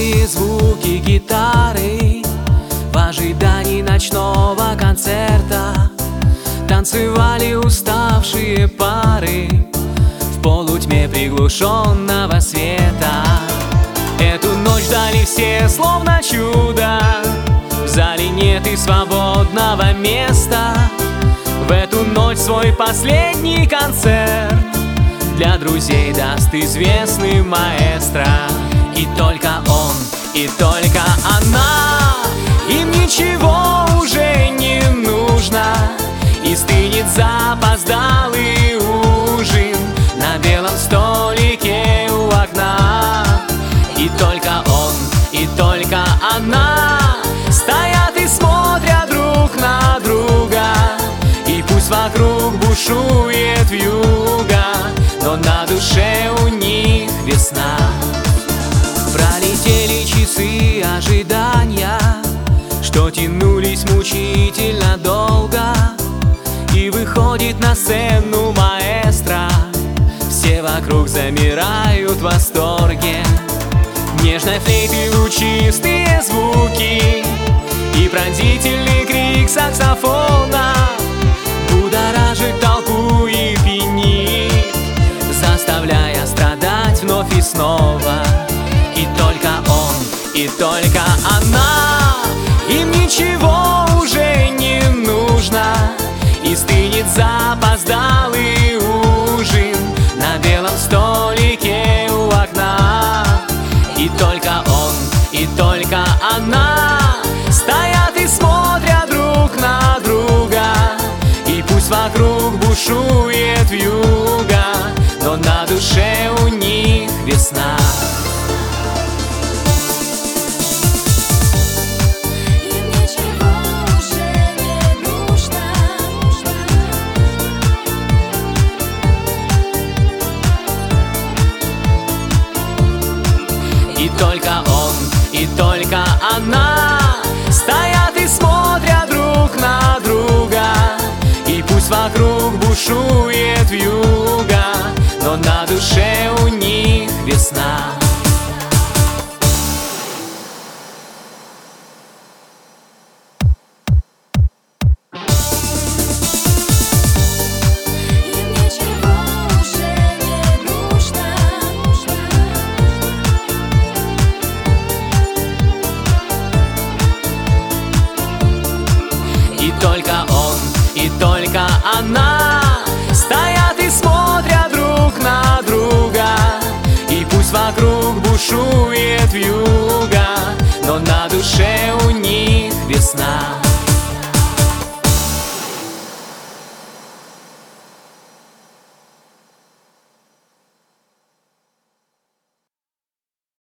чистые звуки гитары в ожидании ночного концерта. Танцевали уставшие пары в полутьме приглушенного света. Эту ночь ждали все словно чудо. В зале нет и свободного места. В эту ночь свой последний концерт для друзей даст известный маэстро. И только он, и только она, им ничего уже не нужно. И стынет запоздалый ужин на белом столике у окна. И только он, и только она стоят и смотрят друг на друга. И пусть вокруг бушует вьюга, но на душе у них весна. Пролетели часы ожидания, что тянулись мучительно долго. И выходит на сцену маэстро. Все вокруг замирают в восторге. В нежной флейте лучистые звуки и пронзительный крик саксофона будоражит толпу и пьянит, заставляя страдать вновь и снова. И только он, и только она, им ничего уже не нужно. И стынет запоздалый ужин на белом столике у окна. И только он, и только она стоят и смотрят друг на друга. И пусть вокруг бушует вьюга, но на душе у них весна. И только он, и только она стоят и смотрят друг на друга. И пусть вокруг бушует вьюга, но на душе у них весна. И только он, и только она стоят и смотрят друг на друга. И пусть вокруг бушует вьюга, но на душе у них весна.